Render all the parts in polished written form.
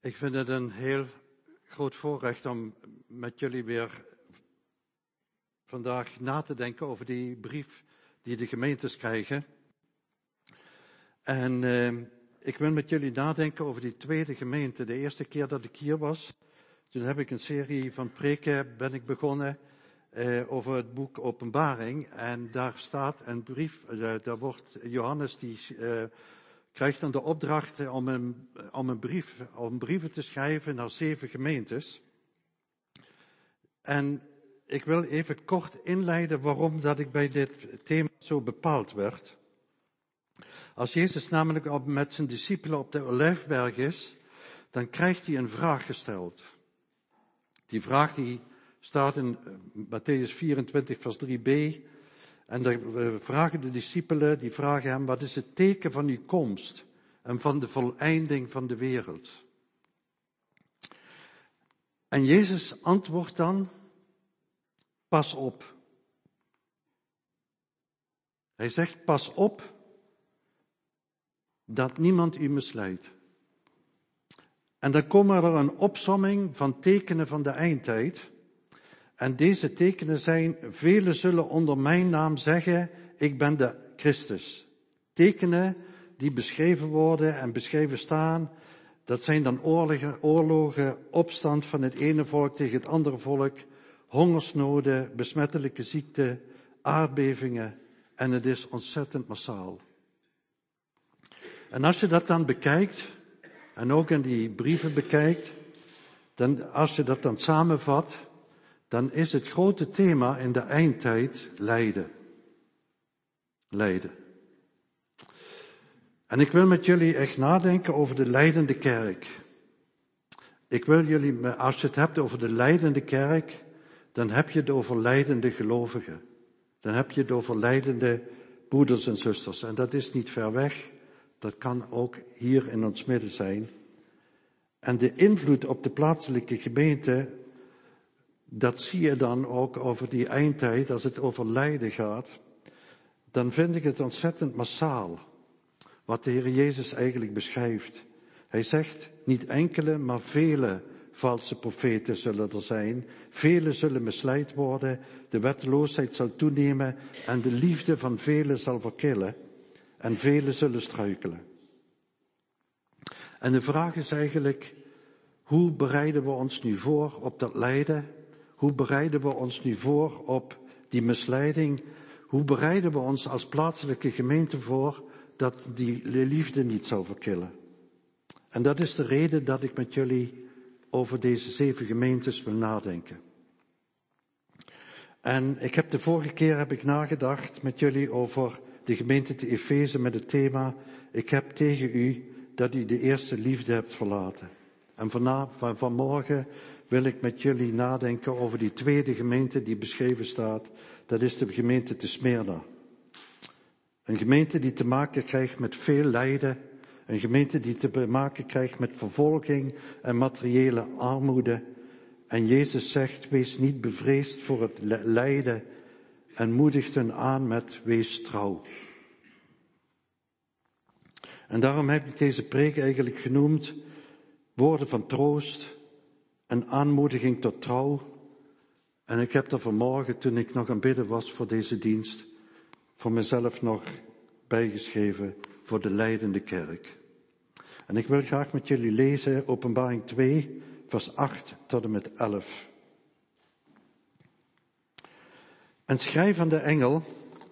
Ik vind het een heel groot voorrecht om met jullie weer vandaag na te denken over die brief die de gemeentes krijgen. En ik wil met jullie nadenken over die tweede gemeente. De eerste keer dat ik hier was, toen heb ik een serie van preken begonnen over het boek Openbaring. En daar staat een brief, daar wordt Johannes krijgt dan de opdracht om brieven te schrijven naar 7 gemeentes. En ik wil even kort inleiden waarom dat ik bij dit thema zo bepaald werd. Als Jezus namelijk met zijn discipelen op de Olijfberg is, dan krijgt hij een vraag gesteld. Die vraag die staat in Mattheüs 24 vers 3b. En daar vragen de discipelen, die vragen hem, wat is het teken van uw komst en van de voleinding van de wereld? En Jezus antwoordt dan, pas op. Hij zegt, pas op dat niemand u misleidt. En dan komen er een opsomming van tekenen van de eindtijd. En deze tekenen zijn, velen zullen onder mijn naam zeggen, ik ben de Christus. Tekenen die beschreven worden en beschreven staan, dat zijn dan oorlogen, opstand van het ene volk tegen het andere volk, hongersnoden, besmettelijke ziekten, aardbevingen en het is ontzettend massaal. En als je dat dan bekijkt, en ook in die brieven bekijkt, dan als je dat dan samenvat, dan is het grote thema in de eindtijd lijden. Lijden. En ik wil met jullie echt nadenken over de lijdende kerk. Ik wil jullie, als je het hebt over de lijdende kerk, dan heb je het over lijdende gelovigen. Dan heb je het over lijdende broeders en zusters. En dat is niet ver weg. Dat kan ook hier in ons midden zijn. En de invloed op de plaatselijke gemeente, dat zie je dan ook over die eindtijd, als het over lijden gaat. Dan vind ik het ontzettend massaal, wat de Heer Jezus eigenlijk beschrijft. Hij zegt, niet enkele, maar vele valse profeten zullen er zijn. Velen zullen misleid worden, de wetteloosheid zal toenemen en de liefde van velen zal verkillen. En velen zullen struikelen. En de vraag is eigenlijk, hoe bereiden we ons nu voor op dat lijden? Hoe bereiden we ons nu voor op die misleiding? Hoe bereiden we ons als plaatselijke gemeente voor dat die liefde niet zal verkillen? En dat is de reden dat ik met jullie over deze 7 gemeentes wil nadenken. En de vorige keer heb ik nagedacht met jullie over de gemeente te Efeze met het thema, ik heb tegen u dat u de eerste liefde hebt verlaten. En vanmorgen wil ik met jullie nadenken over die tweede gemeente die beschreven staat. Dat is de gemeente te Smyrna. Een gemeente die te maken krijgt met veel lijden. Een gemeente die te maken krijgt met vervolging en materiële armoede. En Jezus zegt, wees niet bevreesd voor het lijden en moedigt hen aan met wees trouw. En daarom heb ik deze preek eigenlijk genoemd woorden van troost en aanmoediging tot trouw. En ik heb er vanmorgen, toen ik nog aan het bidden was voor deze dienst, voor mezelf nog bijgeschreven voor de lijdende kerk. En ik wil graag met jullie lezen Openbaring 2, vers 8 tot en met 11. En schrijf aan de engel,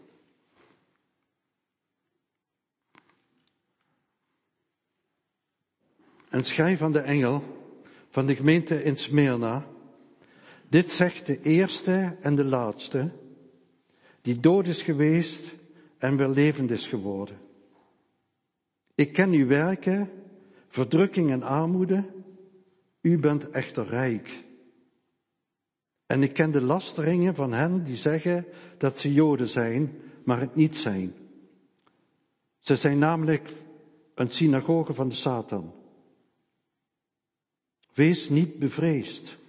van de gemeente in Smyrna, dit zegt de eerste en de laatste, die dood is geweest en weer levend is geworden. Ik ken uw werken, verdrukking en armoede, u bent echter rijk. En ik ken de lasteringen van hen die zeggen dat ze Joden zijn, maar het niet zijn. Ze zijn namelijk een synagoge van de Satan. Wees niet bevreesd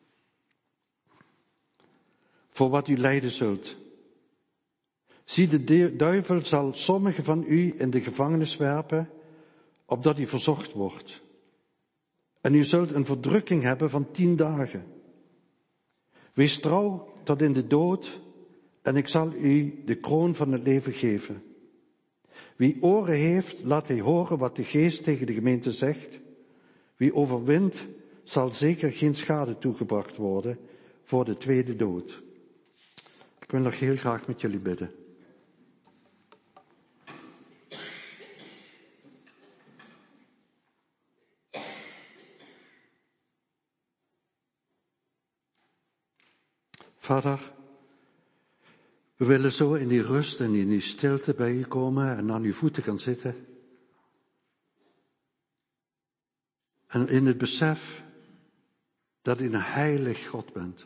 voor wat u lijden zult. Zie, de duivel zal sommigen van u in de gevangenis werpen, opdat u verzocht wordt. En u zult een verdrukking hebben van 10 dagen. Wees trouw tot in de dood en ik zal u de kroon van het leven geven. Wie oren heeft, laat hij horen wat de Geest tegen de gemeente zegt. Wie overwint, zal zeker geen schade toegebracht worden voor de tweede dood. Ik wil nog heel graag met jullie bidden. Vader, we willen zo in die rust en in die stilte bij u komen en aan uw voeten gaan zitten. En in het besef dat u een heilig God bent.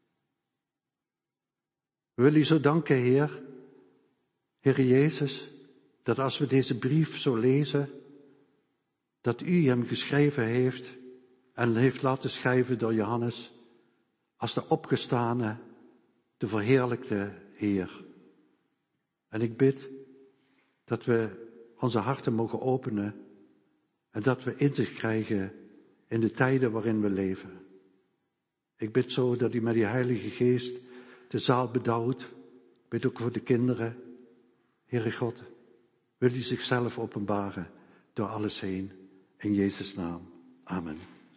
We willen u zo danken, Heer, Heer Jezus, dat als we deze brief zo lezen, dat u hem geschreven heeft en heeft laten schrijven door Johannes, als de opgestane, de verheerlijkte Heer. En ik bid dat we onze harten mogen openen en dat we inzicht krijgen in de tijden waarin we leven. Ik bid zo dat u met die Heilige Geest de zaal bedouwt. Ik bid ook voor de kinderen. Heere God, wil u zichzelf openbaren door alles heen. In Jezus' naam. Amen.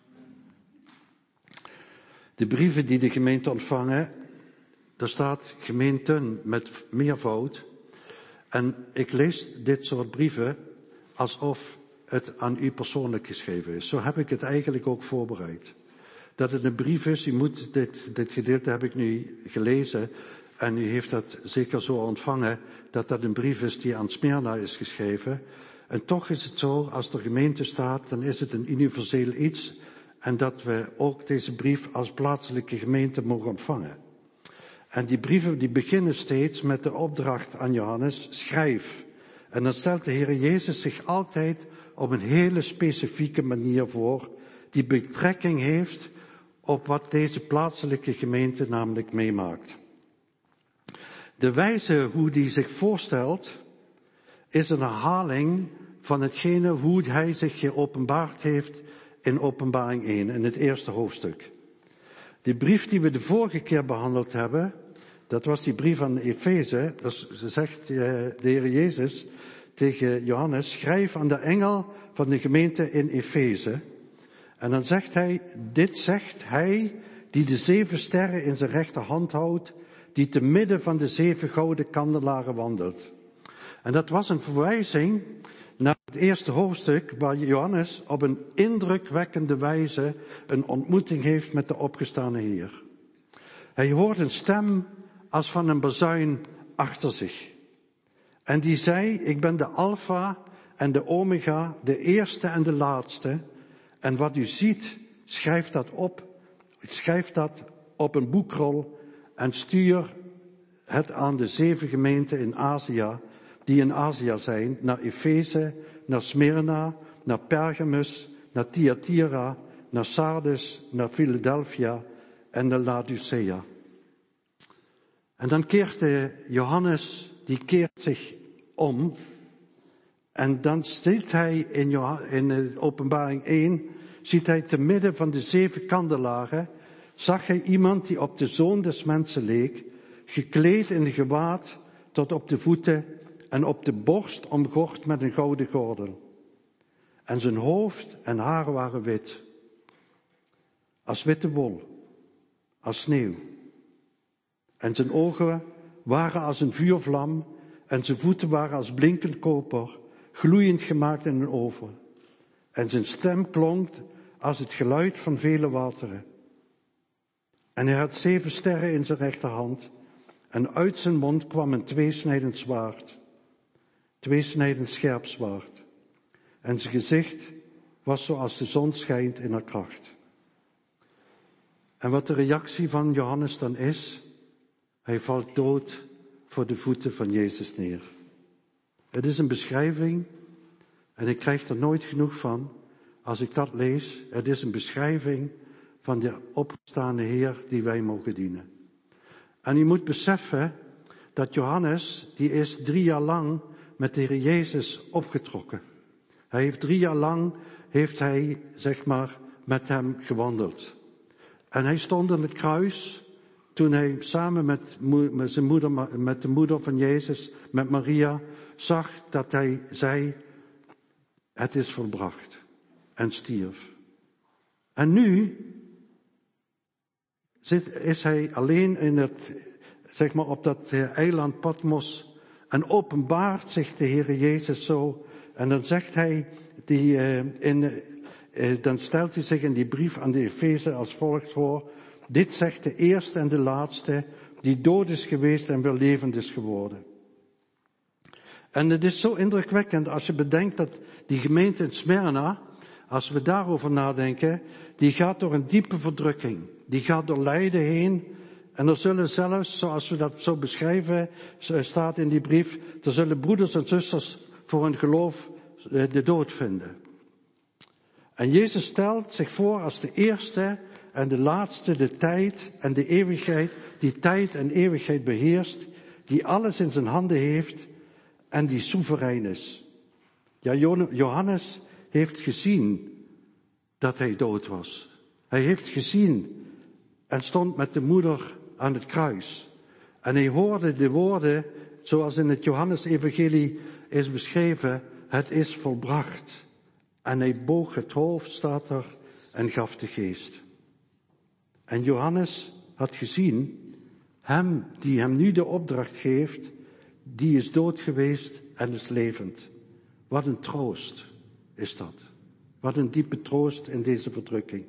De brieven die de gemeente ontvangen, daar staat gemeenten met meervoud. En ik lees dit soort brieven alsof het aan u persoonlijk geschreven is. Zo heb ik het eigenlijk ook voorbereid. Dat het een brief is, u moet dit gedeelte heb ik nu gelezen en u heeft dat zeker zo ontvangen, dat dat een brief is die aan Smyrna is geschreven. En toch is het zo, als er gemeente staat, dan is het een universeel iets en dat we ook deze brief als plaatselijke gemeente mogen ontvangen. En die brieven die beginnen steeds met de opdracht aan Johannes, schrijf. En dan stelt de Heer Jezus zich altijd op een hele specifieke manier voor, die betrekking heeft op wat deze plaatselijke gemeente namelijk meemaakt. De wijze hoe die zich voorstelt, is een herhaling van hetgene hoe hij zich geopenbaard heeft in Openbaring 1, in het eerste hoofdstuk. Die brief die we de vorige keer behandeld hebben, dat was die brief aan Efeze. Dat zegt de Heer Jezus tegen Johannes, schrijf aan de engel van de gemeente in Efeze. En dan zegt hij, dit zegt hij die de 7 sterren in zijn rechterhand houdt, die te midden van de 7 gouden kandelaren wandelt. En dat was een verwijzing naar het eerste hoofdstuk waar Johannes op een indrukwekkende wijze een ontmoeting heeft met de opgestane Heer. Hij hoort een stem als van een bazuin achter zich. En die zei, ik ben de Alpha en de Omega, de eerste en de laatste. En wat u ziet, schrijf dat op een boekrol en stuur het aan de 7 gemeenten in Azië, die in Azië zijn, naar Efeze, naar Smyrna, naar Pergamus, naar Thyatira, naar Sardes, naar Philadelphia en naar Laodicea. En dan keert Johannes, die keert zich om. En dan ziet hij in Openbaring 1, ziet hij te midden van de 7 kandelaren, zag hij iemand die op de Zoon des Mensen leek, gekleed in een gewaad tot op de voeten en op de borst omgord met een gouden gordel. En zijn hoofd en haren waren wit, als witte wol, als sneeuw. En zijn ogen waren als een vuurvlam en zijn voeten waren als blinkend koper, gloeiend gemaakt in een oven. En zijn stem klonk als het geluid van vele wateren. En hij had 7 sterren in zijn rechterhand en uit zijn mond kwam een tweesnijdend zwaard, tweesnijdend scherp zwaard. En zijn gezicht was zoals de zon schijnt in haar kracht. En wat de reactie van Johannes dan is, hij valt dood voor de voeten van Jezus neer. Het is een beschrijving en ik krijg er nooit genoeg van als ik dat lees. Het is een beschrijving van de opgestane Heer die wij mogen dienen. En u moet beseffen dat Johannes, die is 3 jaar lang met de Heer Jezus opgetrokken. Hij heeft 3 jaar lang, met hem gewandeld. En hij stond aan het kruis toen hij samen met zijn moeder, met de moeder van Jezus, met Maria, zag dat hij zei, het is volbracht. En stierf. En nu is hij alleen op dat eiland Patmos en openbaart zich de Heere Jezus zo. En dan zegt hij, dan stelt hij zich in die brief aan de Efeze als volgt voor. Dit zegt de eerste en de laatste, die dood is geweest en weer levend is geworden. En het is zo indrukwekkend als je bedenkt dat die gemeente in Smyrna, als we daarover nadenken, die gaat door een diepe verdrukking. Die gaat door lijden heen. En er zullen zelfs, zoals we dat zo beschrijven, staat in die brief, er zullen broeders en zusters voor hun geloof de dood vinden. En Jezus stelt zich voor als de eerste en de laatste, de tijd en de eeuwigheid, die tijd en eeuwigheid beheerst, die alles in zijn handen heeft en die soeverein is. Ja, Johannes heeft gezien dat hij dood was. Hij heeft gezien en stond met de moeder aan het kruis. En hij hoorde de woorden, zoals in het Johannes-evangelie is beschreven, het is volbracht. En hij boog het hoofd, staat er, en gaf de geest. En Johannes had gezien, hem die hem nu de opdracht geeft, die is dood geweest en is levend. Wat een troost is dat. Wat een diepe troost in deze verdrukking.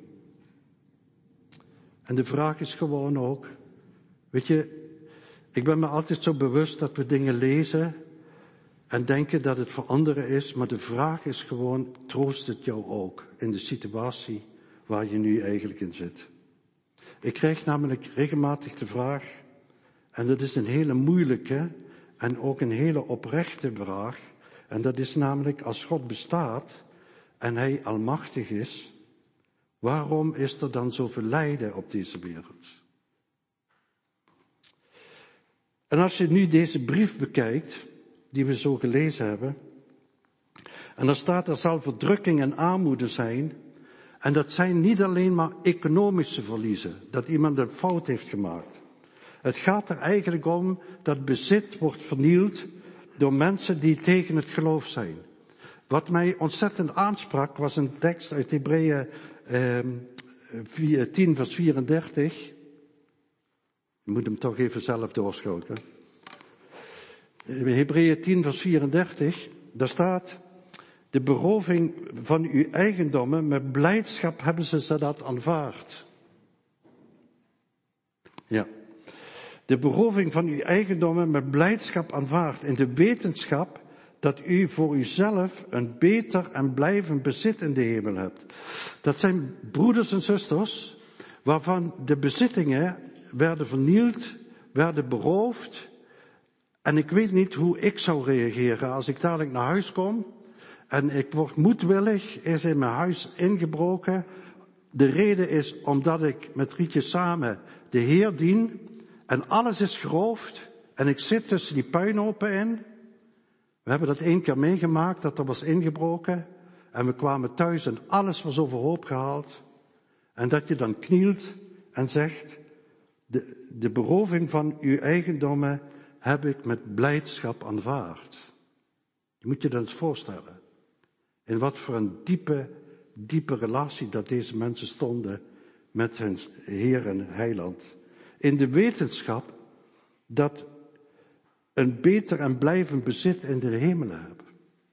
En de vraag is gewoon ook, weet je, ik ben me altijd zo bewust dat we dingen lezen en denken dat het voor anderen is, maar de vraag is gewoon, troost het jou ook in de situatie waar je nu eigenlijk in zit? Ik krijg namelijk regelmatig de vraag, en dat is een hele moeilijke en ook een hele oprechte vraag, en dat is namelijk als God bestaat en hij almachtig is, waarom is er dan zoveel lijden op deze wereld? En als je nu deze brief bekijkt, die we zo gelezen hebben, en dan staat er zal verdrukking en armoede zijn, en dat zijn niet alleen maar economische verliezen, dat iemand een fout heeft gemaakt. Het gaat er eigenlijk om dat bezit wordt vernield door mensen die tegen het geloof zijn. Wat mij ontzettend aansprak was een tekst uit Hebreeën 10 vers 34. Je moet hem toch even zelf doorschoten. Hebreeën 10 vers 34, daar staat, de beroving van uw eigendommen, met blijdschap hebben ze dat aanvaard. Ja. De beroving van uw eigendommen met blijdschap aanvaard, in de wetenschap dat u voor uzelf een beter en blijvend bezit in de hemel hebt. Dat zijn broeders en zusters, waarvan de bezittingen werden vernield, werden beroofd. En ik weet niet hoe ik zou reageren als ik dadelijk naar huis kom en ik word moedwillig, is in mijn huis ingebroken. De reden is omdat ik met Rietje samen de Heer dien en alles is geroofd en ik zit tussen die puinhopen in. We hebben dat 1 keer meegemaakt, dat er was ingebroken en we kwamen thuis en alles was overhoop gehaald. En dat je dan knielt en zegt, de beroving van uw eigendommen heb ik met blijdschap aanvaard. Je moet je dat eens voorstellen. In wat voor een diepe relatie dat deze mensen stonden met hun Heer en Heiland. In de wetenschap dat een beter en blijvend bezit in de hemelen hebben.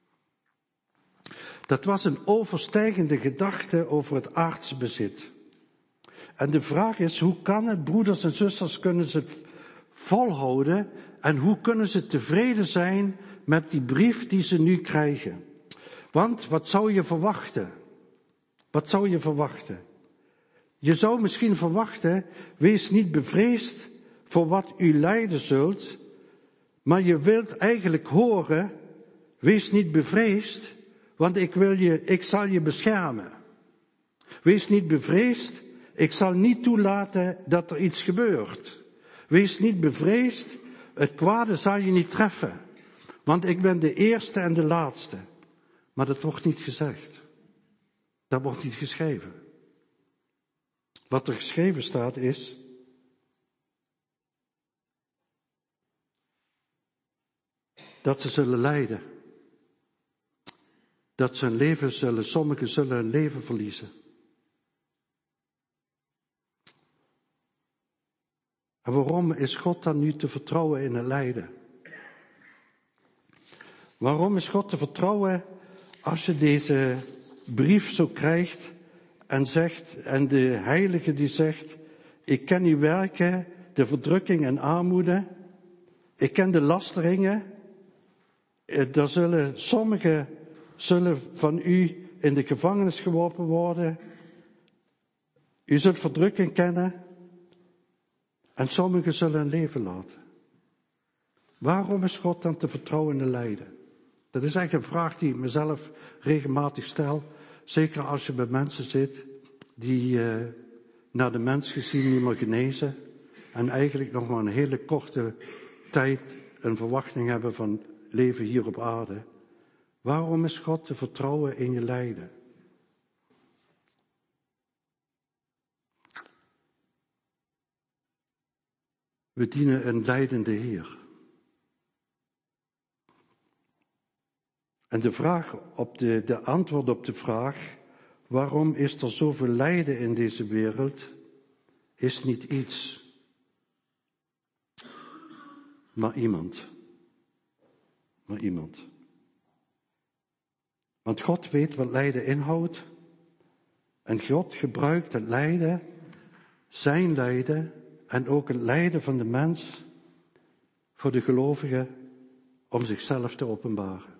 Dat was een overstijgende gedachte over het aardse bezit. En de vraag is, hoe kan het, broeders en zusters, kunnen ze het volhouden en hoe kunnen ze tevreden zijn met die brief die ze nu krijgen? Want wat zou je verwachten? Wat zou je verwachten? Je zou misschien verwachten, wees niet bevreesd voor wat u lijden zult, maar je wilt eigenlijk horen, wees niet bevreesd, want ik zal je beschermen. Wees niet bevreesd, ik zal niet toelaten dat er iets gebeurt. Wees niet bevreesd, het kwade zal je niet treffen, want ik ben de eerste en de laatste. Maar dat wordt niet gezegd. Dat wordt niet geschreven. Wat er geschreven staat is, dat ze zullen lijden. Dat ze hun leven zullen, sommigen zullen hun leven verliezen. En waarom is God dan nu te vertrouwen in het lijden? Waarom is God te vertrouwen als je deze brief zo krijgt en zegt, en de heilige die zegt, ik ken uw werken, de verdrukking en armoede, ik ken de lasteringen, sommigen zullen van u in de gevangenis geworpen worden, u zult verdrukking kennen en sommigen zullen hun leven laten. Waarom is God dan te vertrouwen in het lijden? Dat is eigenlijk een vraag die ik mezelf regelmatig stel. Zeker als je bij mensen zit die naar de mens gezien niet meer genezen. En eigenlijk nog maar een hele korte tijd een verwachting hebben van leven hier op aarde. Waarom is God te vertrouwen in je lijden? We dienen een lijdende Heer. En de antwoord op de vraag, waarom is er zoveel lijden in deze wereld, is niet iets, maar iemand. Maar iemand. Want God weet wat lijden inhoudt. En God gebruikt het lijden, zijn lijden en ook het lijden van de mens voor de gelovigen om zichzelf te openbaren.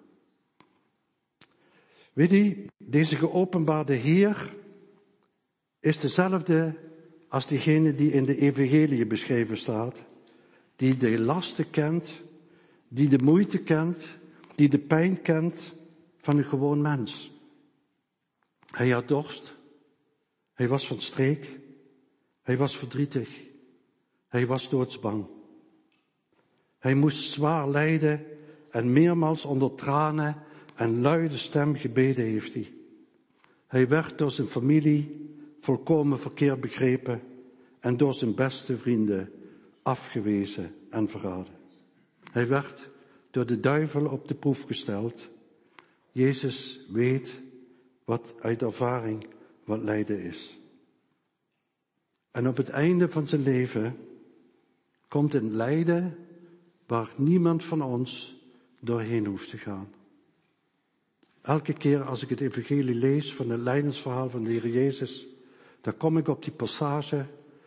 Weet u, deze geopenbaarde Heer is dezelfde als diegene die in de evangelie beschreven staat. Die de lasten kent, die de moeite kent, die de pijn kent van een gewoon mens. Hij had dorst, hij was van streek, hij was verdrietig, hij was doodsbang. Hij moest zwaar lijden en meermaals onder tranen en luide stem gebeden heeft hij. Hij werd door zijn familie volkomen verkeerd begrepen en door zijn beste vrienden afgewezen en verraden. Hij werd door de duivel op de proef gesteld. Jezus weet wat uit ervaring wat lijden is. En op het einde van zijn leven komt een lijden waar niemand van ons doorheen hoeft te gaan. Elke keer als ik het evangelie lees van het lijdensverhaal van de Heer Jezus, dan kom ik op die passage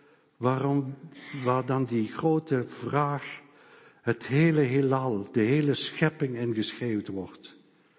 waar dan die grote vraag, het hele heelal, de hele schepping ingeschreeuwd wordt.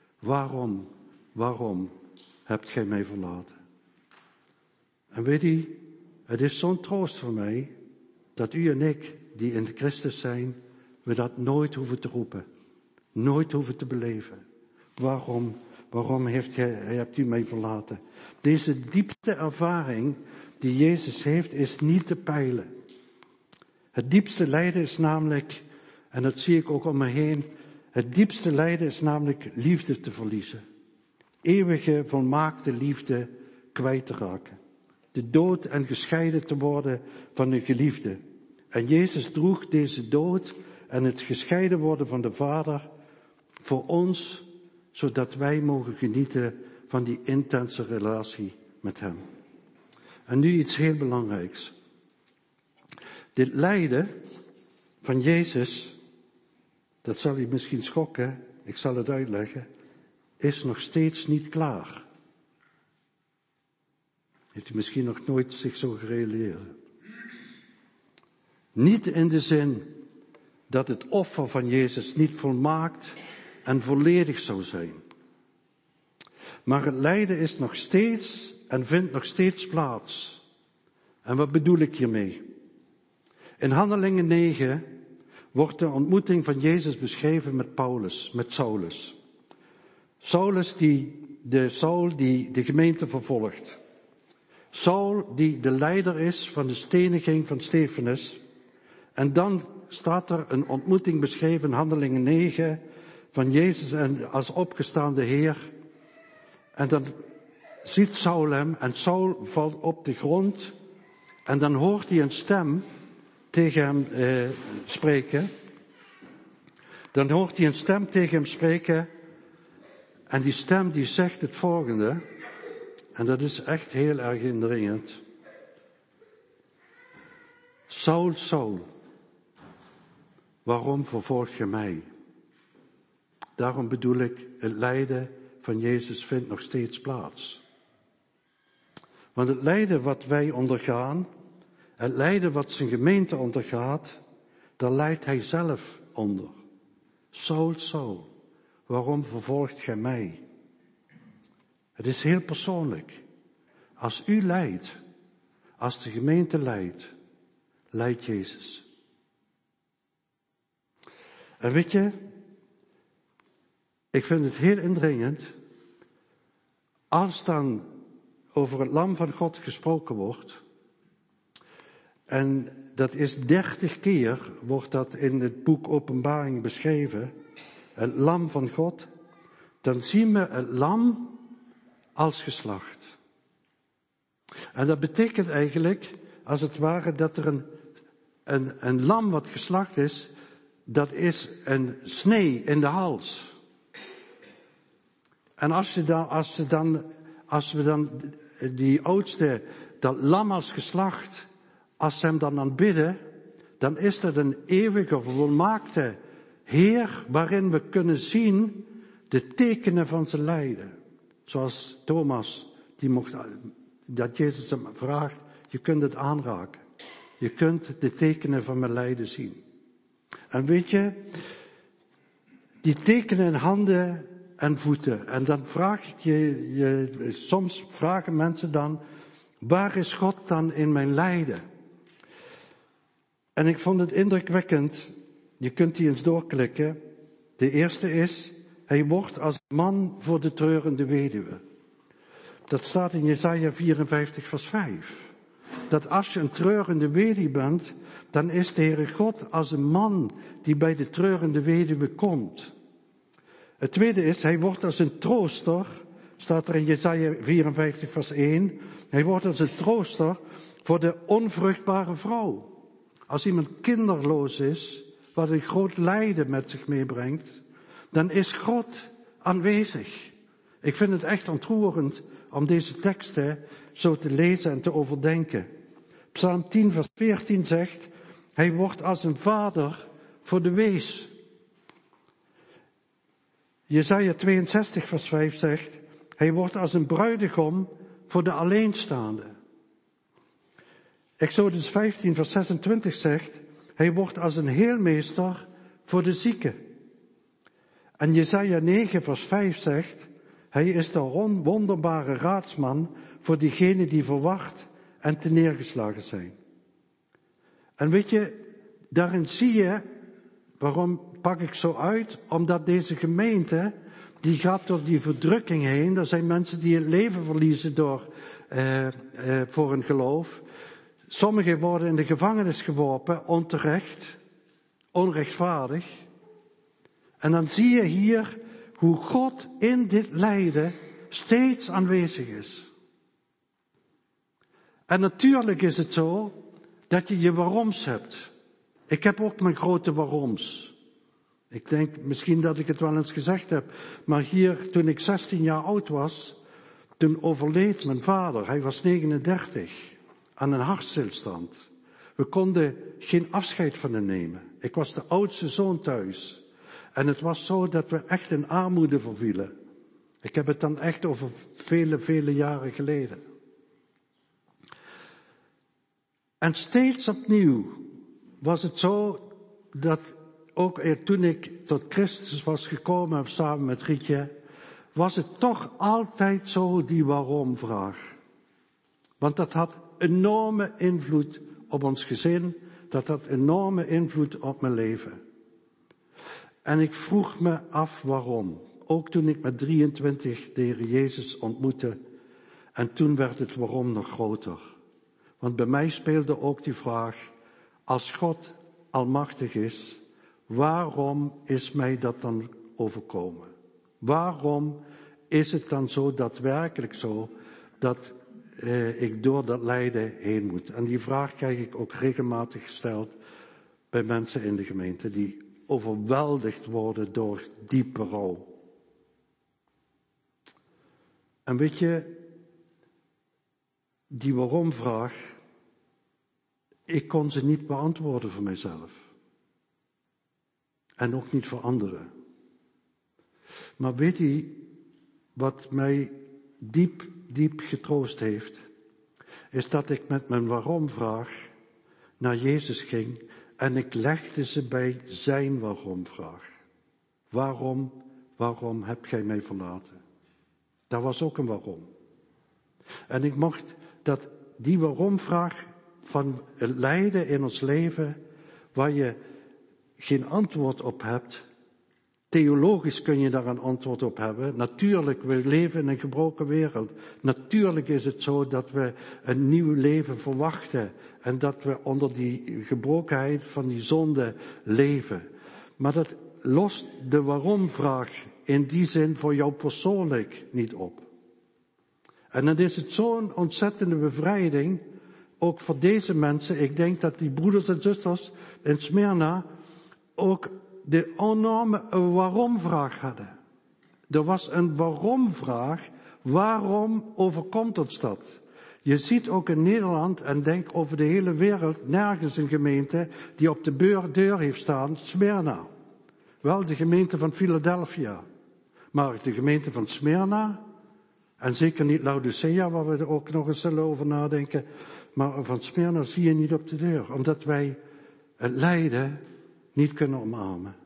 Waarom hebt gij mij verlaten? En weet u, het is zo'n troost voor mij, dat u en ik, die in Christus zijn, we dat nooit hoeven te roepen. Nooit hoeven te beleven. Waarom hebt u mij verlaten? Deze diepste ervaring die Jezus heeft, is niet te peilen. Het diepste lijden is namelijk, en dat zie ik ook om me heen, het diepste lijden is namelijk liefde te verliezen. Eeuwige, volmaakte liefde kwijt te raken. De dood en gescheiden te worden van een geliefde. En Jezus droeg deze dood en het gescheiden worden van de Vader voor ons, zodat wij mogen genieten van die intense relatie met Hem. En nu iets heel belangrijks. Dit lijden van Jezus, dat zal u misschien schokken, ik zal het uitleggen, is nog steeds niet klaar. Heeft u misschien nog nooit zich zo gerealiseerd? Niet in de zin dat het offer van Jezus niet volmaakt en volledig zou zijn. Maar het lijden is nog steeds en vindt nog steeds plaats. En wat bedoel ik hiermee? In Handelingen 9 wordt de ontmoeting van Jezus beschreven met Saulus. Saul die de gemeente vervolgt. Saul die de leider is van de steniging van Stefanus. En dan staat er een ontmoeting beschreven in Handelingen 9 van Jezus en als opgestaande Heer. En dan ziet Saul hem en Saul valt op de grond En dan hoort hij een stem tegen hem spreken. Dan hoort hij een stem tegen hem spreken. En die stem die zegt het volgende. En dat is echt heel erg indringend. Saul, Saul, waarom vervolg je mij? Daarom bedoel ik, het lijden van Jezus vindt nog steeds plaats. Want het lijden wat wij ondergaan, het lijden wat zijn gemeente ondergaat, daar lijdt hij zelf onder. Saul, Saul, waarom vervolgt gij mij? Het is heel persoonlijk. Als u lijdt, als de gemeente lijdt, lijdt Jezus. En weet je, ik vind het heel indringend, als dan over het lam van God gesproken wordt, en dat is 30 keer, wordt dat in het boek Openbaring beschreven, het lam van God, dan zien we het lam als geslacht. En dat betekent eigenlijk, als het ware, dat er een lam wat geslacht is, dat is een snee in de hals. En als we dan die oudste, dat lam als geslacht, als ze hem dan aanbidden, dan is dat een eeuwige, volmaakte Heer, waarin we kunnen zien de tekenen van zijn lijden. Zoals Thomas, dat Jezus hem vraagt, je kunt het aanraken. Je kunt de tekenen van mijn lijden zien. En weet je, die tekenen in handen en voeten. En dan vraag ik je, soms vragen mensen dan, waar is God dan in mijn lijden? En ik vond het indrukwekkend, je kunt die eens doorklikken. De eerste is, hij wordt als man voor de treurende weduwe. Dat staat in Jesaja 54 vers 5. Dat als je een treurende weduwe bent, dan is de Heere God als een man die bij de treurende weduwe komt. Het tweede is, hij wordt als een trooster, staat er in Jesaja 54 vers 1. Hij wordt als een trooster voor de onvruchtbare vrouw. Als iemand kinderloos is, wat een groot lijden met zich meebrengt, dan is God aanwezig. Ik vind het echt ontroerend om deze teksten zo te lezen en te overdenken. Psalm 10 vers 14 zegt, hij wordt als een vader voor de wees. Jesaja 62 vers 5 zegt, hij wordt als een bruidegom voor de alleenstaande. Exodus 15 vers 26 zegt, hij wordt als een heelmeester voor de zieken. En Jesaja 9 vers 5 zegt, hij is de wonderbare raadsman voor diegenen die verwacht en te neergeslagen zijn. En weet je, daarin zie je, waarom pak ik zo uit? Omdat deze gemeente, die gaat door die verdrukking heen. Er zijn mensen die het leven verliezen voor hun geloof. Sommigen worden in de gevangenis geworpen, onterecht, onrechtvaardig. En dan zie je hier hoe God in dit lijden steeds aanwezig is. En natuurlijk is het zo dat je je waaroms hebt. Ik heb ook mijn grote waaroms. Ik denk misschien dat ik het wel eens gezegd heb, maar hier toen ik 16 jaar oud was, toen overleed mijn vader. Hij was 39 aan een hartstilstand. We konden geen afscheid van hem nemen. Ik was de oudste zoon thuis. En het was zo dat we echt in armoede vervielen. Ik heb het dan echt over vele jaren geleden. En steeds opnieuw was het zo dat ook toen ik tot Christus was gekomen, samen met Rietje, was het toch altijd zo die waarom-vraag. Want dat had enorme invloed op ons gezin, dat had enorme invloed op mijn leven. En ik vroeg me af waarom. Ook toen ik met 23 de Heer Jezus ontmoette. En toen werd het waarom nog groter. Want bij mij speelde ook die vraag, als God almachtig is, waarom is mij dat dan overkomen? Waarom is het dan zo daadwerkelijk zo dat ik door dat lijden heen moet. En die vraag krijg ik ook regelmatig gesteld bij mensen in de gemeente die overweldigd worden door diepe rouw. En weet je, die waarom-vraag, ik kon ze niet beantwoorden voor mijzelf. En ook niet voor anderen. Maar weet u, wat mij diep getroost heeft, is dat ik met mijn waarom-vraag naar Jezus ging en ik legde ze bij zijn waarom-vraag. Waarom heb gij mij verlaten? Dat was ook een waarom. En ik mocht dat die waarom-vraag van het lijden in ons leven, waar je geen antwoord op hebt. Theologisch kun je daar een antwoord op hebben. Natuurlijk, we leven in een gebroken wereld. Natuurlijk is het zo dat we een nieuw leven verwachten. En dat we onder die gebrokenheid van die zonde leven. Maar dat lost de waarom-vraag in die zin voor jou persoonlijk niet op. En dan is het zo'n ontzettende bevrijding, ook voor deze mensen. Ik denk dat die broeders en zusters in Smyrna ook de enorme waarom-vraag hadden. Er was een waarom-vraag. Waarom overkomt ons dat? Je ziet ook in Nederland, en denk over de hele wereld, nergens een gemeente die op de deur heeft staan, Smyrna. Wel de gemeente van Philadelphia. Maar de gemeente van Smyrna, en zeker niet Laodicea, waar we er ook nog eens zullen over nadenken, maar van Smyrna zie je niet op de deur, omdat wij het lijden niet kunnen omarmen.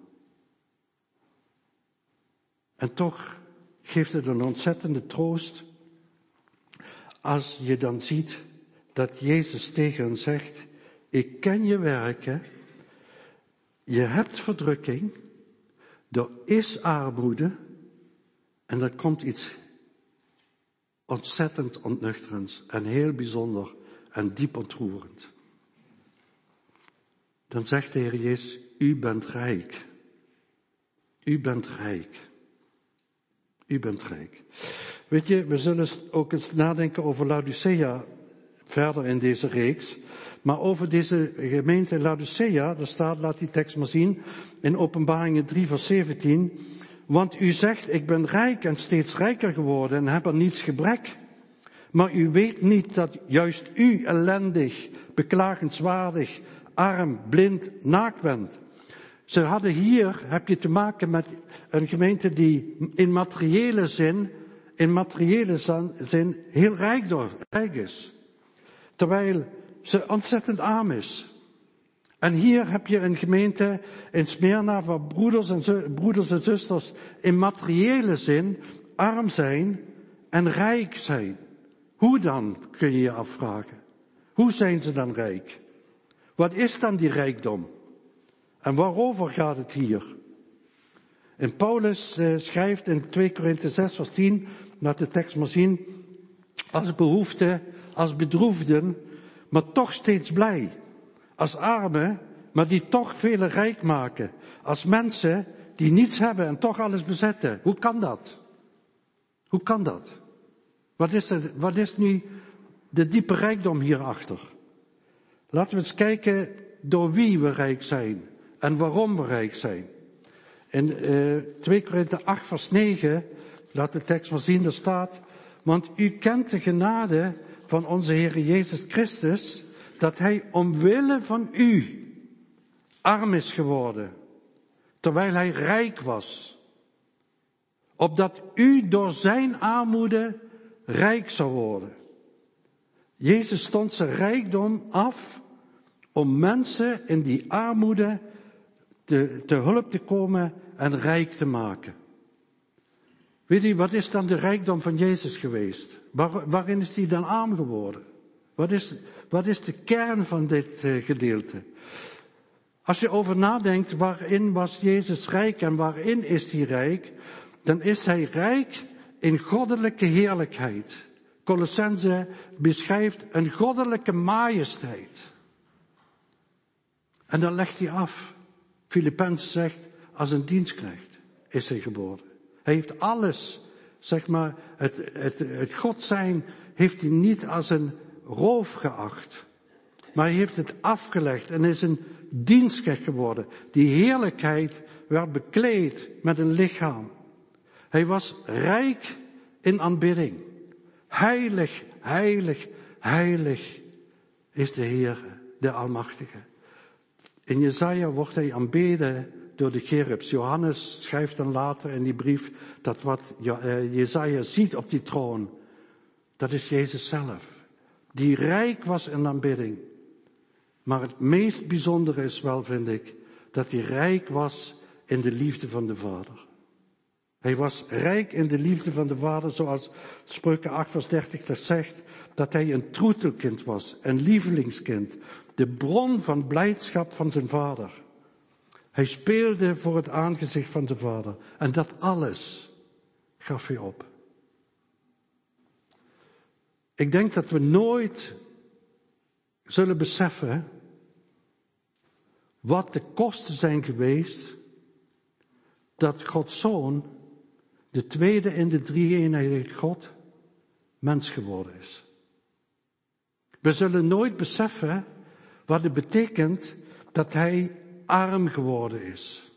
En toch geeft het een ontzettende troost als je dan ziet dat Jezus tegen hen zegt, ik ken je werken, je hebt verdrukking, er is armoede en er komt iets ontzettend ontnuchterends en heel bijzonder en diep ontroerend. Dan zegt de Heer Jezus, u bent rijk. U bent rijk. U bent rijk. Weet je, we zullen ook eens nadenken over Laodicea verder in deze reeks. Maar over deze gemeente Laodicea, daar staat, laat die tekst maar zien, in Openbaringen 3 vers 17. Want u zegt, ik ben rijk en steeds rijker geworden en heb er niets gebrek. Maar u weet niet dat juist u ellendig, beklagenswaardig, arm, blind, naakt bent. Ze hadden hier, heb je te maken met een gemeente die in materiële zin heel rijk is. Terwijl ze ontzettend arm is. En hier heb je een gemeente in Smyrna waar broeders en zusters in materiële zin arm zijn en rijk zijn. Hoe dan, kun je je afvragen. Hoe zijn ze dan rijk? Wat is dan die rijkdom? En waarover gaat het hier? En Paulus schrijft in 2 Korinthe 6 vers 10, laat de tekst maar zien, als behoefte, als bedroefden, maar toch steeds blij. Als armen, maar die toch velen rijk maken. Als mensen die niets hebben en toch alles bezetten. Hoe kan dat? Hoe kan dat? Wat is nu de diepe rijkdom hierachter? Laten we eens kijken door wie we rijk zijn en waarom we rijk zijn. In 2 Korinthe 8 vers 9, laat de tekst maar zien, daar staat, want u kent de genade van onze Heer Jezus Christus, dat Hij omwille van u arm is geworden, terwijl Hij rijk was. Opdat u door zijn armoede rijk zou worden. Jezus stond zijn rijkdom af om mensen in die armoede te hulp te komen en rijk te maken. Weet u, wat is dan de rijkdom van Jezus geweest? Waarin is hij dan arm geworden? Wat is de kern van dit gedeelte? Als je over nadenkt, waarin was Jezus rijk en waarin is hij rijk? Dan is hij rijk in goddelijke heerlijkheid. Colossense beschrijft een goddelijke majesteit. En dan legt hij af. Filippenzen zegt, als een dienstknecht is hij geboren. Hij heeft alles zeg maar, het God zijn heeft hij niet als een roof geacht. Maar hij heeft het afgelegd en is een dienstknecht geworden. Die heerlijkheid werd bekleed met een lichaam. Hij was rijk in aanbidding. Heilig, heilig, heilig is de Heer, de Almachtige. In Jesaja wordt hij aanbeden door de cherubs. Johannes schrijft dan later in die brief dat wat Jesaja ziet op die troon, dat is Jezus zelf. Die rijk was in aanbidding. Maar het meest bijzondere is wel, vind ik, dat hij rijk was in de liefde van de Vader. Hij was rijk in de liefde van de Vader, zoals Spreuken 8 vers 30 dat zegt, dat hij een troetelkind was, een lievelingskind, de bron van blijdschap van zijn vader. Hij speelde voor het aangezicht van zijn vader en dat alles gaf hij op. Ik denk dat we nooit zullen beseffen wat de kosten zijn geweest dat Gods Zoon, de tweede in de drie-eenheid God, mens geworden is. We zullen nooit beseffen wat het betekent dat hij arm geworden is.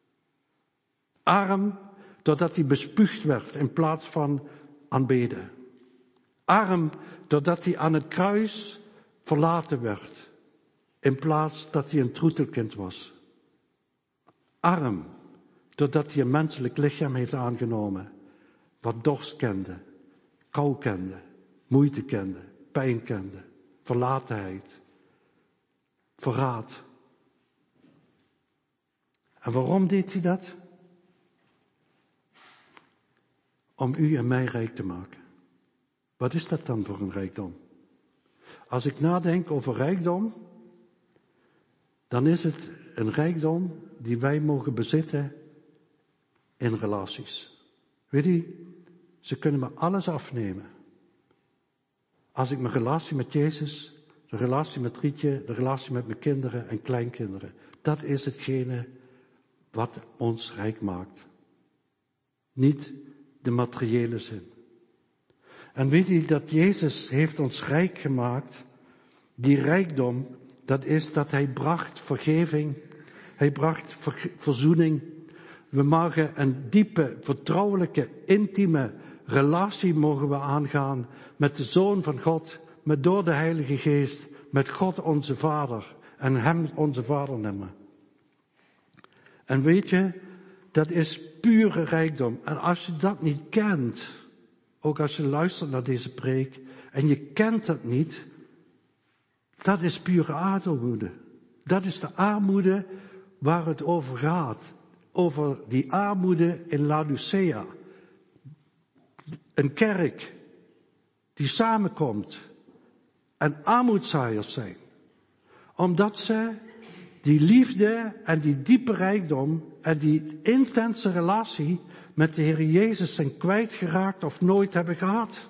Arm doordat hij bespuugd werd in plaats van aanbeden. Arm doordat hij aan het kruis verlaten werd in plaats dat hij een troetelkind was. Arm doordat hij een menselijk lichaam heeft aangenomen wat dorst kende, kou kende, moeite kende, pijn kende, verlatenheid, verraad. En waarom deed hij dat? Om u en mij rijk te maken. Wat is dat dan voor een rijkdom? Als ik nadenk over rijkdom, dan is het een rijkdom die wij mogen bezitten in relaties. Weet u, ze kunnen me alles afnemen. Als ik mijn relatie met Jezus, de relatie met Rietje, de relatie met mijn kinderen en kleinkinderen, dat is hetgene wat ons rijk maakt. Niet de materiële zin. En weet u dat Jezus heeft ons rijk gemaakt? Die rijkdom, dat is dat hij bracht vergeving, hij bracht verzoening. We mogen een diepe, vertrouwelijke, intieme relatie mogen we aangaan met de Zoon van God, met door de Heilige Geest, met God onze Vader en hem onze Vader nemen. En weet je, dat is pure rijkdom. En als je dat niet kent, ook als je luistert naar deze preek en je kent dat niet, dat is pure armoede. Dat is de armoede waar het over gaat. Over die armoede in Laodicea. Een kerk die samenkomt en armoedzaaiers zijn. Omdat ze die liefde en die diepe rijkdom en die intense relatie met de Heer Jezus zijn kwijtgeraakt of nooit hebben gehad.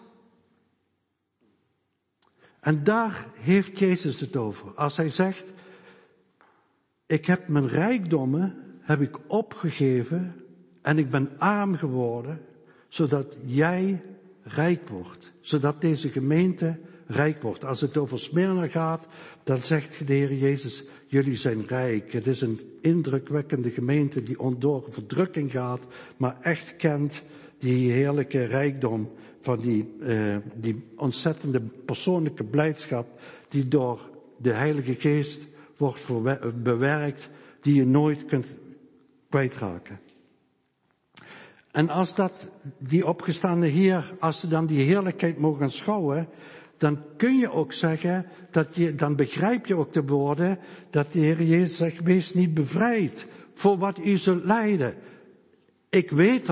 En daar heeft Jezus het over. Als hij zegt, ik heb mijn rijkdommen, heb ik opgegeven en ik ben arm geworden, zodat jij rijk wordt. Zodat deze gemeente rijk wordt. Als het over Smyrna gaat, dan zegt de Heer Jezus, jullie zijn rijk. Het is een indrukwekkende gemeente die door verdrukking gaat, maar echt kent die heerlijke rijkdom van die ontzettende persoonlijke blijdschap die door de Heilige Geest wordt bewerkt, die je nooit kunt kwijtraken. En als die opgestane Heer, als ze dan die heerlijkheid mogen aanschouwen, dan kun je ook zeggen, dan begrijp je ook de woorden, dat de Heer Jezus zegt, wees niet bevrijd voor wat u zult lijden. Ik weet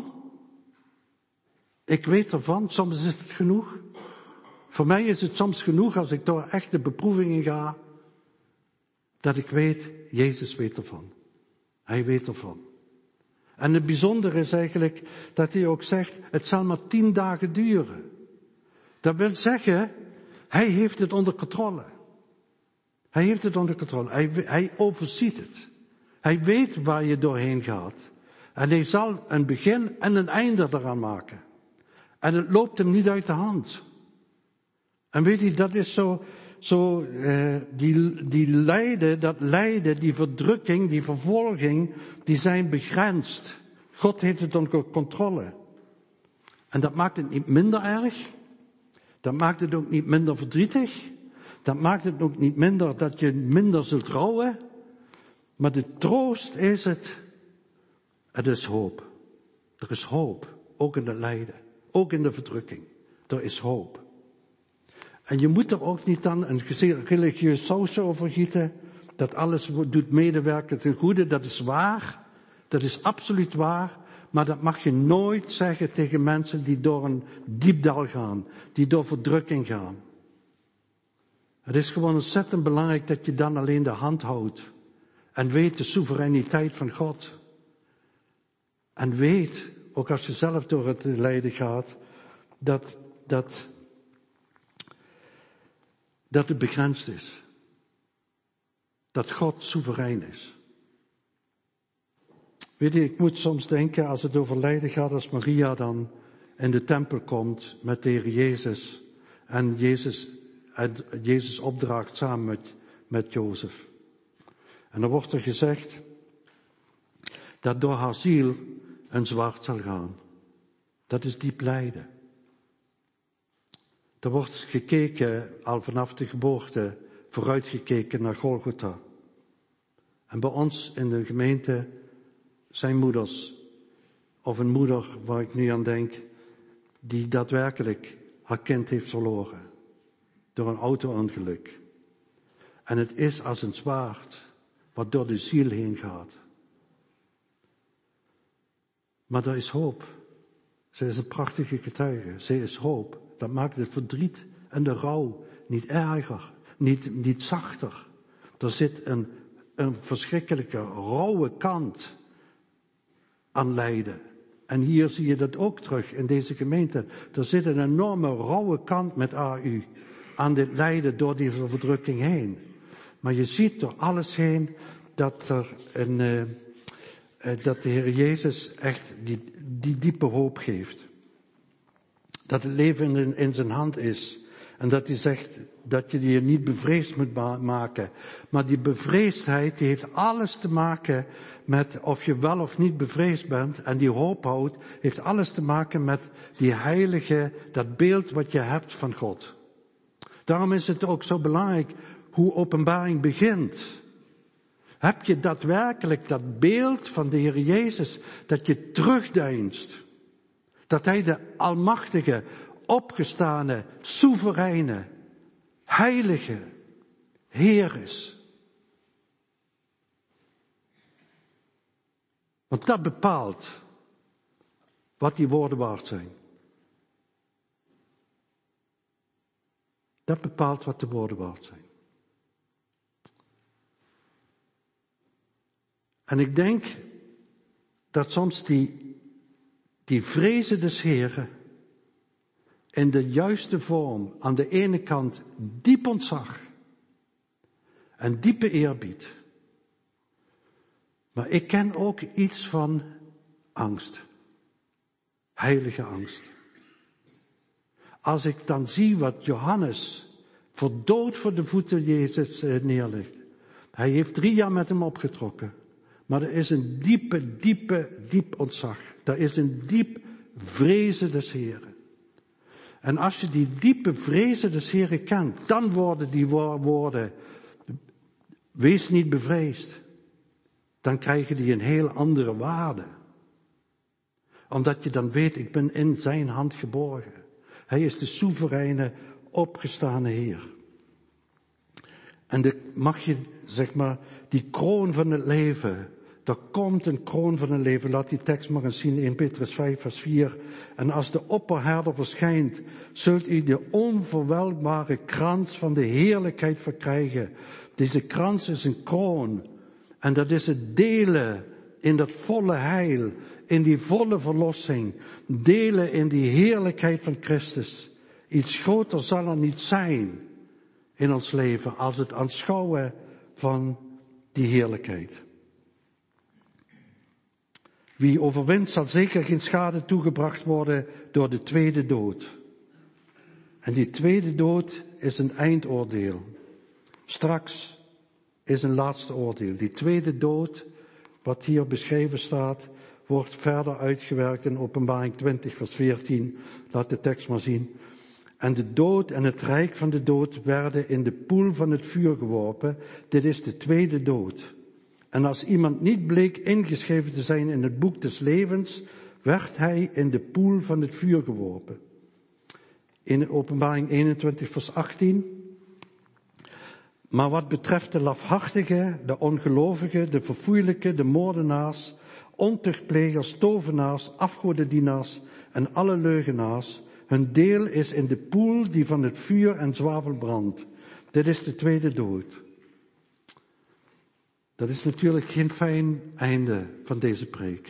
ervan, soms is het genoeg. Voor mij is het soms genoeg als ik door echte beproevingen ga, dat ik weet, Jezus weet ervan. Hij weet ervan. En het bijzondere is eigenlijk dat hij ook zegt, het zal maar 10 dagen duren. Dat wil zeggen, hij heeft het onder controle. Hij heeft het onder controle. Hij overziet het. Hij weet waar je doorheen gaat. En hij zal een begin en een einde eraan maken. En het loopt hem niet uit de hand. En weet je, dat is die lijden, die verdrukking, die vervolging, die zijn begrensd. God heeft het onder controle. En dat maakt het niet minder erg. Dat maakt het ook niet minder verdrietig. Dat maakt het ook niet minder dat je minder zult rouwen. Maar de troost is het is hoop. Er is hoop, ook in het lijden, ook in de verdrukking. Er is hoop. En je moet er ook niet dan een religieus sausje over gieten, dat alles doet medewerken ten goede. Dat is waar, dat is absoluut waar. Maar dat mag je nooit zeggen tegen mensen die door een diep dal gaan, die door verdrukking gaan. Het is gewoon ontzettend belangrijk dat je dan alleen de hand houdt. En weet de soevereiniteit van God. En weet, ook als je zelf door het lijden gaat, dat het begrensd is. Dat God soeverein is. Weet je, ik moet soms denken, als het over lijden gaat, als Maria dan in de tempel komt met de Heer Jezus. En Jezus opdraagt samen met Jozef. En dan wordt er gezegd dat door haar ziel een zwart zal gaan. Dat is diep lijden. Er wordt gekeken, al vanaf de geboorte, vooruitgekeken naar Golgotha. En bij ons in de gemeente zijn moeders, of een moeder waar ik nu aan denk, die daadwerkelijk haar kind heeft verloren. Door een auto-ongeluk. En het is als een zwaard, wat door de ziel heen gaat. Maar er is hoop. Zij is een prachtige getuige. Zij is hoop. Dat maakt het verdriet en de rouw niet erger, niet zachter. Er zit een verschrikkelijke rauwe kant aan lijden. En hier zie je dat ook terug in deze gemeente. Er zit een enorme rauwe kant met AU aan dit lijden door die verdrukking heen. Maar je ziet door alles heen dat dat de Heer Jezus echt die diepe hoop geeft. Dat het leven in zijn hand is. En dat hij zegt dat je je niet bevreesd moet maken. Maar die bevreesdheid die heeft alles te maken met of je wel of niet bevreesd bent. En die hoop houdt, heeft alles te maken met die heilige, dat beeld wat je hebt van God. Daarom is het ook zo belangrijk hoe Openbaring begint. Heb je daadwerkelijk dat beeld van de Heer Jezus, dat je terugdeinst. Dat Hij de almachtige, opgestane, soevereine, heilige Heer is. Want dat bepaalt wat die woorden waard zijn. Dat bepaalt wat de woorden waard zijn. En ik denk dat soms die vrezen des Heren in de juiste vorm aan de ene kant diep ontzag en diepe eerbied. Maar ik ken ook iets van angst. Heilige angst. Als ik dan zie wat Johannes verdood voor de voeten Jezus neerlegt. Hij heeft 3 jaar met hem opgetrokken. Maar er is een diep ontzag. Er is een diep vrezen des Heren. En als je die diepe vrezen des Heren kent, dan worden die woorden, wees niet bevreesd. Dan krijgen die een heel andere waarde. Omdat je dan weet, ik ben in zijn hand geborgen. Hij is de soevereine, opgestane Heer. En mag je, zeg maar, die kroon van het leven. Er komt een kroon van het leven. Laat die tekst maar eens zien, 1 Petrus 5 vers 4. En als de opperherder verschijnt, zult u de onverwelkbare krans van de heerlijkheid verkrijgen. Deze krans is een kroon. En dat is het delen in dat volle heil, in die volle verlossing. Delen in die heerlijkheid van Christus. Iets groter zal er niet zijn in ons leven als het aanschouwen van die heerlijkheid. Wie overwint zal zeker geen schade toegebracht worden door de tweede dood. En die tweede dood is een eindoordeel. Straks is een laatste oordeel. Die tweede dood, wat hier beschreven staat, wordt verder uitgewerkt in Openbaring 20 vers 14. Laat de tekst maar zien. En de dood en het rijk van de dood werden in de poel van het vuur geworpen. Dit is de tweede dood. En als iemand niet bleek ingeschreven te zijn in het boek des levens, werd hij in de poel van het vuur geworpen. In Openbaring 21 vers 18. Maar wat betreft de lafhartigen, de ongelovigen, de verfoeilijken, de moordenaars, ontuchtplegers, tovenaars, afgodendienaars en alle leugenaars, hun deel is in de poel die van het vuur en zwavel brandt. Dit is de tweede dood. Dat is natuurlijk geen fijn einde van deze preek.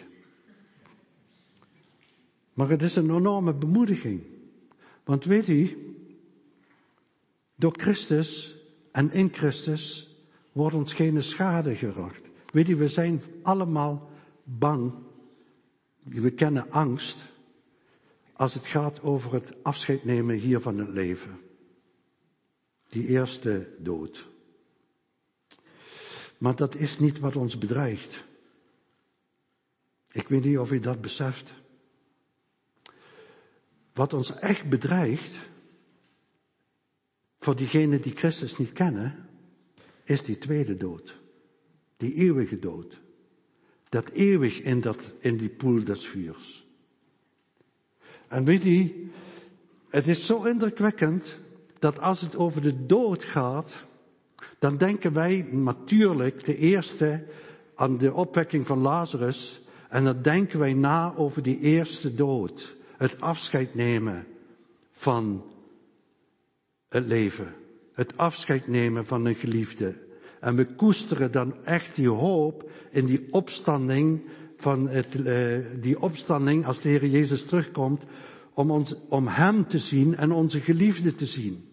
Maar het is een enorme bemoediging. Want weet u, door Christus en in Christus wordt ons geen schade geracht. Weet u, we zijn allemaal bang. We kennen angst als het gaat over het afscheid nemen hier van het leven. Die eerste dood. Maar dat is niet wat ons bedreigt. Ik weet niet of u dat beseft. Wat ons echt bedreigt, voor diegenen die Christus niet kennen, is die tweede dood. Die eeuwige dood. Dat eeuwig in die poel des vuurs. En weet u, het is zo indrukwekkend dat als het over de dood gaat, dan denken wij natuurlijk de eerste aan de opwekking van Lazarus. En dan denken wij na over die eerste dood. Het afscheid nemen van het leven. Het afscheid nemen van een geliefde. En we koesteren dan echt die hoop in die opstanding die opstanding als de Heer Jezus terugkomt, om Hem te zien en onze geliefde te zien.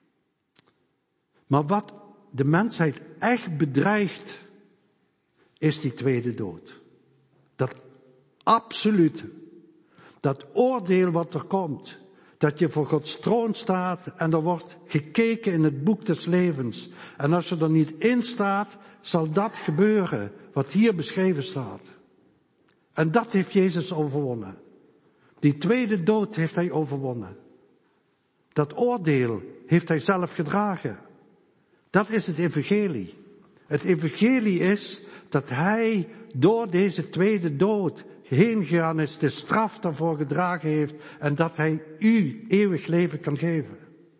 Maar wat de mensheid echt bedreigt, is die tweede dood. Dat absolute, dat oordeel wat er komt, dat je voor Gods troon staat en er wordt gekeken in het boek des levens. En als je er niet in staat, zal dat gebeuren wat hier beschreven staat. En dat heeft Jezus overwonnen. Die tweede dood heeft Hij overwonnen. Dat oordeel heeft Hij zelf gedragen. Dat is het evangelie. Het evangelie is dat Hij door deze tweede dood heen gegaan is, de straf daarvoor gedragen heeft en dat Hij u eeuwig leven kan geven.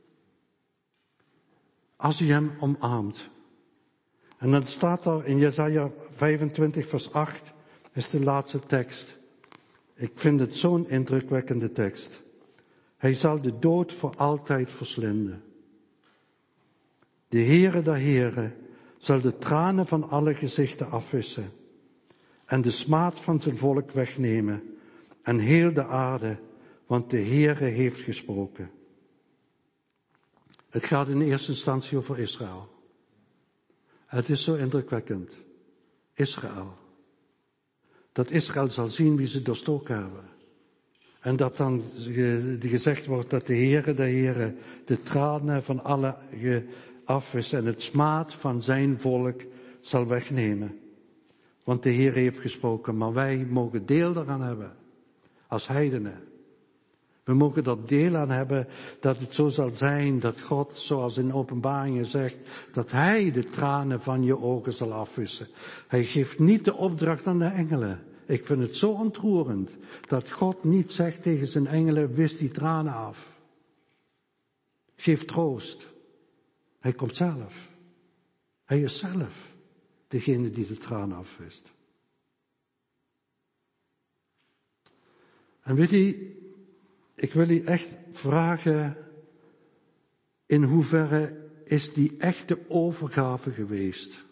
Als u Hem omarmt. En dan staat er in Jesaja 25 vers 8, is de laatste tekst. Ik vind het zo'n indrukwekkende tekst. Hij zal de dood voor altijd verslinden. De Heere der Heren zal de tranen van alle gezichten afwissen en de smaad van zijn volk wegnemen en heel de aarde, want de Heere heeft gesproken. Het gaat in eerste instantie over Israël. Het is zo indrukwekkend. Israël. Dat Israël zal zien wie ze doorstoken hebben. En dat dan gezegd wordt dat de Heere de tranen van alle afwist en het smaad van zijn volk zal wegnemen. Want de Heer heeft gesproken, maar wij mogen deel daaraan hebben. Als heidenen. We mogen dat deel aan hebben dat het zo zal zijn dat God, zoals in Openbaringen zegt, dat Hij de tranen van je ogen zal afwissen. Hij geeft niet de opdracht aan de engelen. Ik vind het zo ontroerend dat God niet zegt tegen zijn engelen, wis die tranen af. Geef troost. Hij komt zelf. Hij is zelf degene die de tranen afwist. En weet u, ik wil u echt vragen, in hoeverre is die echte overgave geweest?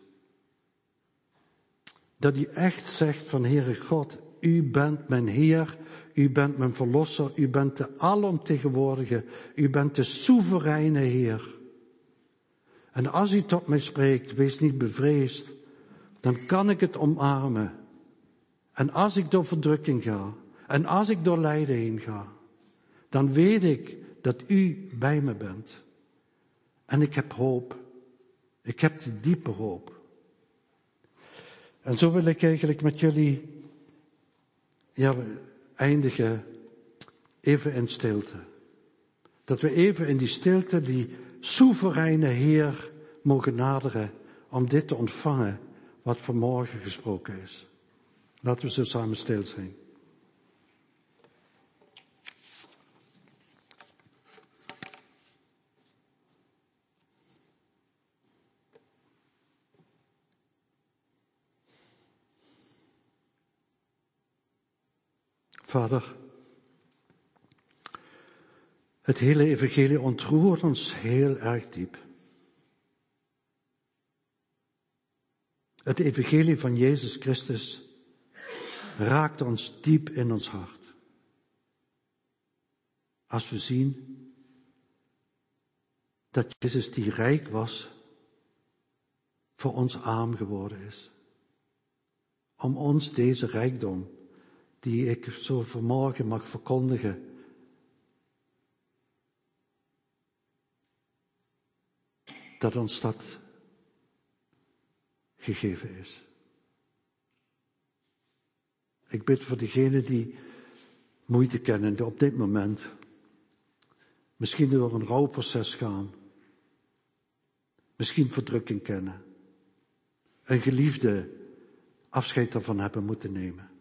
Dat u echt zegt van Heere God, u bent mijn Heer, u bent mijn Verlosser, u bent de alomtegenwoordige, u bent de soevereine Heer. En als u tot mij spreekt, wees niet bevreesd, dan kan ik het omarmen. En als ik door verdrukking ga, en als ik door lijden heen ga, dan weet ik dat u bij me bent. En ik heb hoop. Ik heb die diepe hoop. En zo wil ik eigenlijk met jullie eindigen even in stilte. Dat we even in die stilte die soevereine Heer mogen naderen om dit te ontvangen wat vanmorgen gesproken is. Laten we zo samen stil zijn. Vader, het hele evangelie ontroert ons heel erg diep. Het evangelie van Jezus Christus raakt ons diep in ons hart. Als we zien dat Jezus die rijk was, voor ons arm geworden is. Om ons deze rijkdom, die ik zo vanmorgen mag verkondigen, dat ons dat gegeven is. Ik bid voor diegenen die moeite kennen, die op dit moment misschien door een rouwproces gaan, misschien verdrukking kennen, een geliefde afscheid daarvan hebben moeten nemen.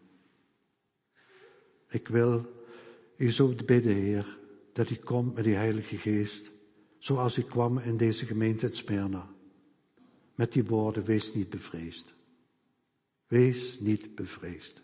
Ik wil u zo bidden, Heer, dat u komt met die Heilige Geest, zoals u kwam in deze gemeente in Smyrna. Met die woorden, wees niet bevreesd. Wees niet bevreesd.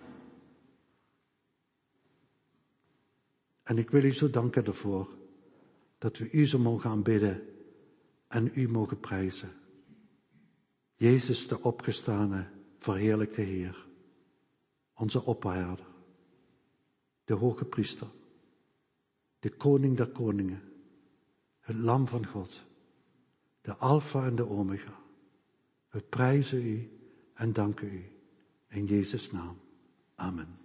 En ik wil u zo danken ervoor, dat we u zo mogen aanbidden en u mogen prijzen. Jezus de opgestane, verheerlijkte Heer, onze opperherder, de hoge priester, de koning der koningen, het lam van God, de Alpha en de Omega. We prijzen u en danken u in Jezus' naam. Amen.